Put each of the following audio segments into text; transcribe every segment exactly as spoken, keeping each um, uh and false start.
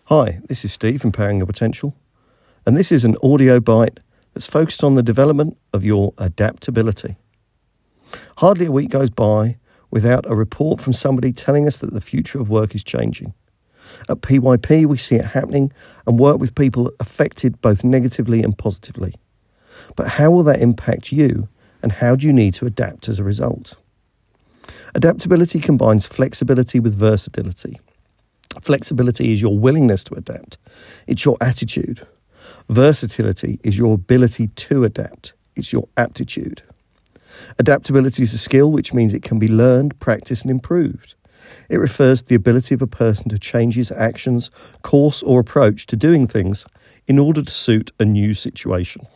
Hi, this is Steve from Powering Your Potential, and this is an audio bite that's focused on the development of your adaptability. Hardly a week goes by without a report from somebody telling us that the future of work is changing. At P Y P, we see it happening and work with people affected both negatively and positively. But how will that impact you, and how do you need to adapt as a result? Adaptability combines flexibility with versatility. Flexibility is your willingness to adapt. It's your attitude. Versatility is your ability to adapt. It's your aptitude. Adaptability is a skill, which means it can be learned, practiced and improved. It refers to the ability of a person to change his actions, course or approach to doing things in order to suit a new situation.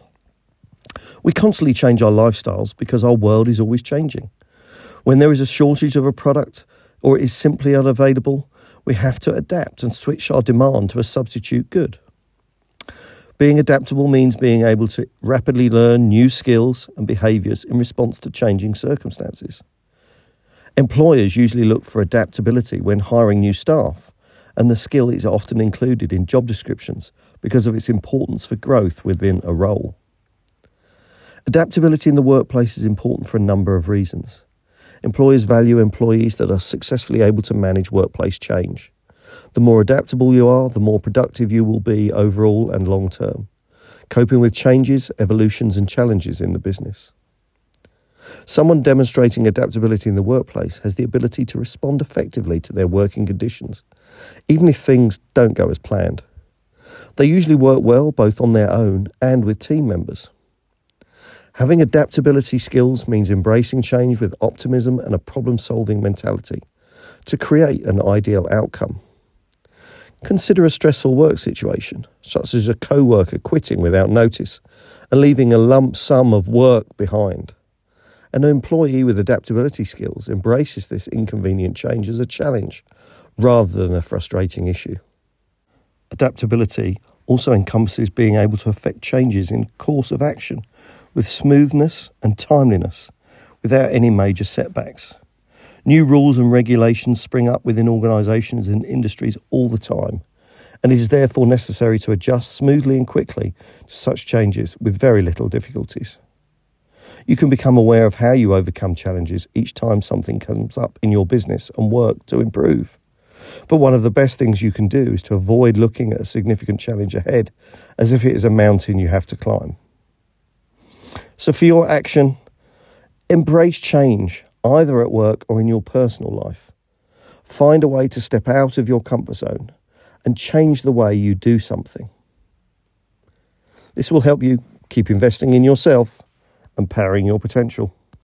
We constantly change our lifestyles because our world is always changing. When there is a shortage of a product or it is simply unavailable, we have to adapt and switch our demand to a substitute good. Being adaptable means being able to rapidly learn new skills and behaviours in response to changing circumstances. Employers usually look for adaptability when hiring new staff, and the skill is often included in job descriptions because of its importance for growth within a role. Adaptability in the workplace is important for a number of reasons. Employers value employees that are successfully able to manage workplace change. The more adaptable you are, the more productive you will be overall and long term, coping with changes, evolutions and challenges in the business. Someone demonstrating adaptability in the workplace has the ability to respond effectively to their working conditions, even if things don't go as planned. They usually work well both on their own and with team members. Having adaptability skills means embracing change with optimism and a problem-solving mentality to create an ideal outcome. Consider a stressful work situation, such as a co-worker quitting without notice and leaving a lump sum of work behind. An employee with adaptability skills embraces this inconvenient change as a challenge rather than a frustrating issue. Adaptability also encompasses being able to affect changes in course of action with smoothness and timeliness without any major setbacks. New rules and regulations spring up within organisations and industries all the time, and it is therefore necessary to adjust smoothly and quickly to such changes with very little difficulties. You can become aware of how you overcome challenges each time something comes up in your business and work to improve. But one of the best things you can do is to avoid looking at a significant challenge ahead as if it is a mountain you have to climb. So for your action, embrace change, either at work or in your personal life. Find a way to step out of your comfort zone and change the way you do something. This will help you keep investing in yourself and powering your potential.